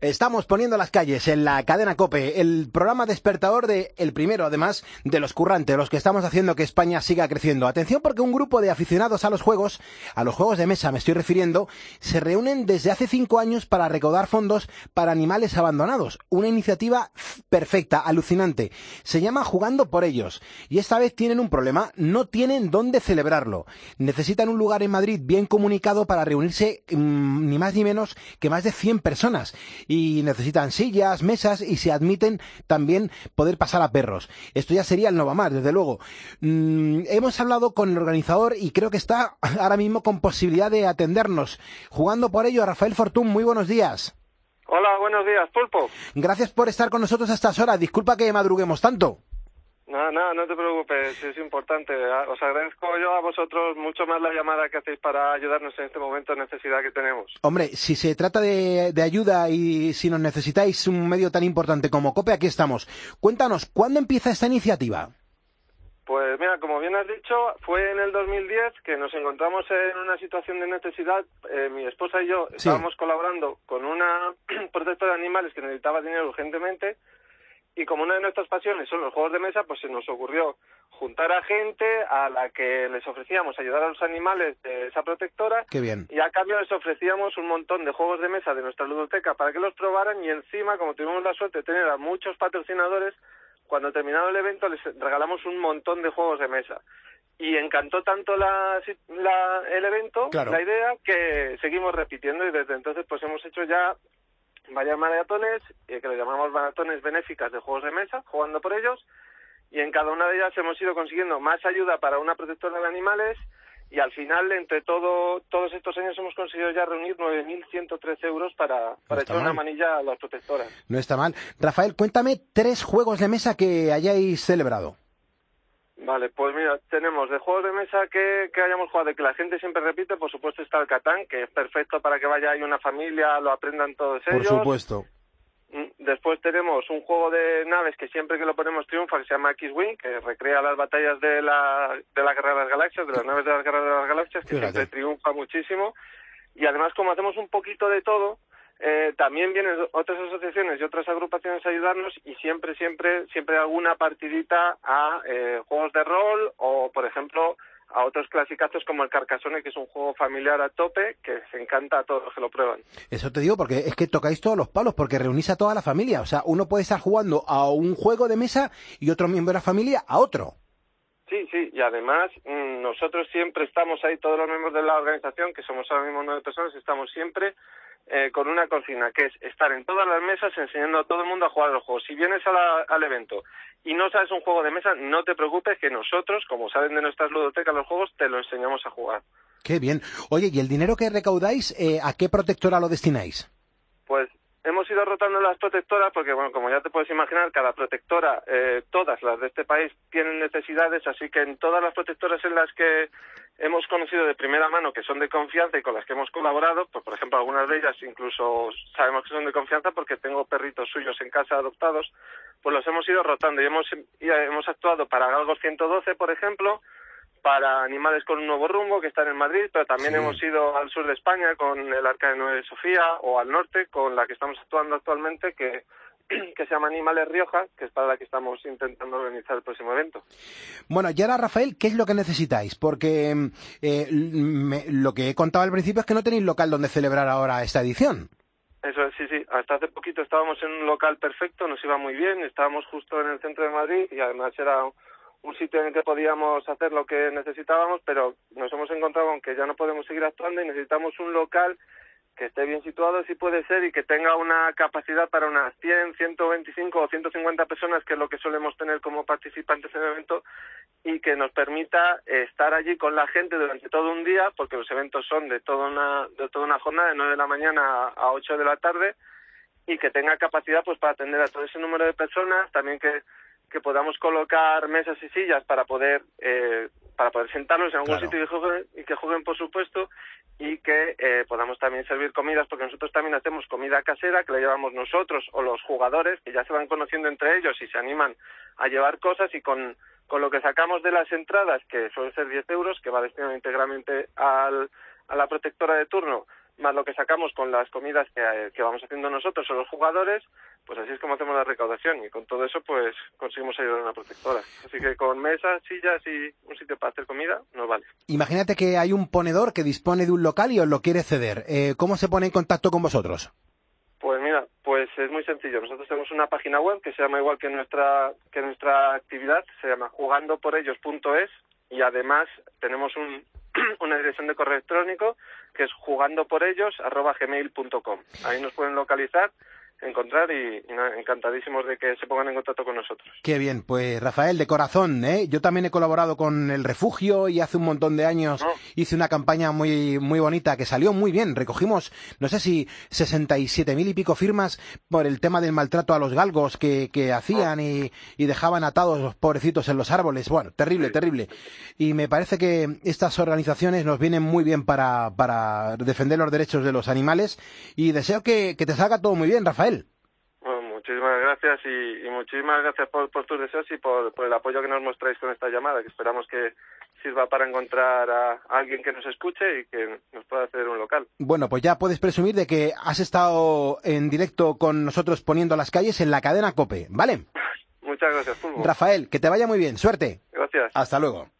Estamos poniendo las calles en la cadena COPE, el programa despertador el primero, además, de los currantes, los que estamos haciendo que España siga creciendo. Atención, porque un grupo de aficionados a los juegos de mesa me estoy refiriendo, se reúnen desde hace 5 años para recaudar fondos para animales abandonados. Una iniciativa perfecta, alucinante. Se llama Jugando por Ellos. Y esta vez tienen un problema, no tienen dónde celebrarlo. Necesitan un lugar en Madrid bien comunicado para reunirse ni más ni menos que más de 100 personas. Y necesitan sillas, mesas y se admiten también poder pasar a perros. Esto ya sería el Novamar, desde luego. Hemos hablado con el organizador y creo que está ahora mismo con posibilidad de atendernos. Jugando por Ello, Rafael Fortún, muy buenos días. Hola, buenos días, Pulpo. Gracias por estar con nosotros a estas horas. Disculpa que madruguemos tanto. Nada, no te preocupes, es importante. Os agradezco yo a vosotros mucho más la llamada que hacéis para ayudarnos en este momento de necesidad que tenemos. Hombre, si se trata de ayuda y si nos necesitáis un medio tan importante como COPE, aquí estamos. Cuéntanos, ¿cuándo empieza esta iniciativa? Pues mira, como bien has dicho, fue en el 2010 que nos encontramos en una situación de necesidad. Mi esposa y yo estábamos colaborando con una protectora de animales que necesitaba dinero urgentemente. Y como una de nuestras pasiones son los juegos de mesa, pues se nos ocurrió juntar a gente a la que les ofrecíamos ayudar a los animales de esa protectora. Qué bien. Y a cambio les ofrecíamos un montón de juegos de mesa de nuestra ludoteca para que los probaran, y encima, como tuvimos la suerte de tener a muchos patrocinadores, cuando terminado el evento les regalamos un montón de juegos de mesa. Y encantó tanto el evento, claro, la idea, que seguimos repitiendo, y desde entonces pues hemos hecho ya varias maratones, que le llamamos maratones benéficas de juegos de mesa, jugando por ellos, y en cada una de ellas hemos ido consiguiendo más ayuda para una protectora de animales, y al final, entre todos estos años, hemos conseguido ya reunir 9.113 euros para echar una manilla a las protectoras. No está mal. Rafael, cuéntame 3 juegos de mesa que hayáis celebrado. Vale, pues mira, tenemos de juegos de mesa que hayamos jugado, de que la gente siempre repite, por supuesto está el Catán, que es perfecto para que vaya ahí una familia, lo aprendan todos ellos. Por supuesto. Después tenemos un juego de naves que siempre que lo ponemos triunfa, que se llama X-Wing, que recrea las batallas de la Guerra de las Galaxias, de las naves de la Guerra de las Galaxias, que siempre triunfa muchísimo. Y además, como hacemos un poquito de todo, también vienen otras asociaciones y otras agrupaciones a ayudarnos, y siempre alguna partidita a juegos de rol, o por ejemplo a otros clasicazos como el Carcassonne, que es un juego familiar a tope que se encanta a todos los que lo prueban. Eso te digo, porque es que tocáis todos los palos, porque reunís a toda la familia. O sea, uno puede estar jugando a un juego de mesa y otro miembro de la familia a otro. Sí, y además nosotros siempre estamos ahí, todos los miembros de la organización, que somos ahora mismo 9 personas, estamos siempre con una consigna, que es estar en todas las mesas enseñando a todo el mundo a jugar a los juegos. Si vienes al evento y no sabes un juego de mesa, no te preocupes, que nosotros, como saben de nuestras ludotecas los juegos, te lo enseñamos a jugar. Qué bien. Oye, ¿y el dinero que recaudáis, a qué protectora lo destináis? Pues hemos ido rotando las protectoras porque, bueno, como ya te puedes imaginar, cada protectora, todas las de este país, tienen necesidades, así que en todas las protectoras en las que hemos conocido de primera mano, que son de confianza y con las que hemos colaborado, pues por ejemplo algunas de ellas incluso sabemos que son de confianza porque tengo perritos suyos en casa adoptados, pues los hemos ido rotando y hemos actuado para Galgos 112, por ejemplo, para Animales con un Nuevo Rumbo, que están en Madrid, pero también hemos ido al sur de España con el Arca de Noé de Sofía, o al norte con la que estamos actuando actualmente, que se llama Animales Rioja, que es para la que estamos intentando organizar el próximo evento. Bueno, y ahora, Rafael, ¿qué es lo que necesitáis? Porque lo que he contado al principio es que no tenéis local donde celebrar ahora esta edición. Eso es, sí. Hasta hace poquito estábamos en un local perfecto, nos iba muy bien, estábamos justo en el centro de Madrid y además era un sitio en el que podíamos hacer lo que necesitábamos, pero nos hemos encontrado con que ya no podemos seguir actuando y necesitamos un local que esté bien situado, si puede ser, y que tenga una capacidad para unas 100, 125 o 150 personas, que es lo que solemos tener como participantes en el evento, y que nos permita estar allí con la gente durante todo un día, porque los eventos son de toda una jornada, de 9 de la mañana a 8 de la tarde, y que tenga capacidad pues para atender a todo ese número de personas, también que podamos colocar mesas y sillas para poder sentarlos en algún sitio y que jueguen, por supuesto, y que podamos también servir comidas, porque nosotros también hacemos comida casera que la llevamos nosotros o los jugadores, que ya se van conociendo entre ellos y se animan a llevar cosas, y con lo que sacamos de las entradas, que suelen ser 10 euros, que va destinado íntegramente a la protectora de turno, más lo que sacamos con las comidas que vamos haciendo nosotros o los jugadores, pues así es como hacemos la recaudación, y con todo eso pues conseguimos ayudar a una protectora. Así que con mesas, sillas y un sitio para hacer comida nos vale. Imagínate que hay un ponedor que dispone de un local y os lo quiere ceder. ¿Cómo se pone en contacto con vosotros? Pues mira, pues es muy sencillo. Nosotros tenemos una página web que se llama igual que nuestra actividad, se llama jugandoporellos.es, y además tenemos una dirección de correo electrónico que es jugandoporellos@gmail.com. Ahí nos pueden localizar, encontrar y nada, encantadísimos de que se pongan en contacto con nosotros. Qué bien, pues Rafael, de corazón, ¿eh? Yo también he colaborado con El Refugio y hace un montón de años hice una campaña muy muy bonita que salió muy bien. Recogimos, no sé si 67.000 y pico firmas por el tema del maltrato a los galgos que hacían y dejaban atados los pobrecitos en los árboles. Bueno, terrible, terrible. Y me parece que estas organizaciones nos vienen muy bien para defender los derechos de los animales, y deseo que te salga todo muy bien, Rafael. Bueno, muchísimas gracias y muchísimas gracias por tus deseos y por el apoyo que nos mostráis con esta llamada, que esperamos que sirva para encontrar a alguien que nos escuche y que nos pueda hacer un local. Bueno, pues ya puedes presumir de que has estado en directo con nosotros poniendo las calles en la cadena COPE, ¿vale? Muchas gracias, Fulvo. Rafael, que te vaya muy bien, suerte. Gracias. Hasta luego.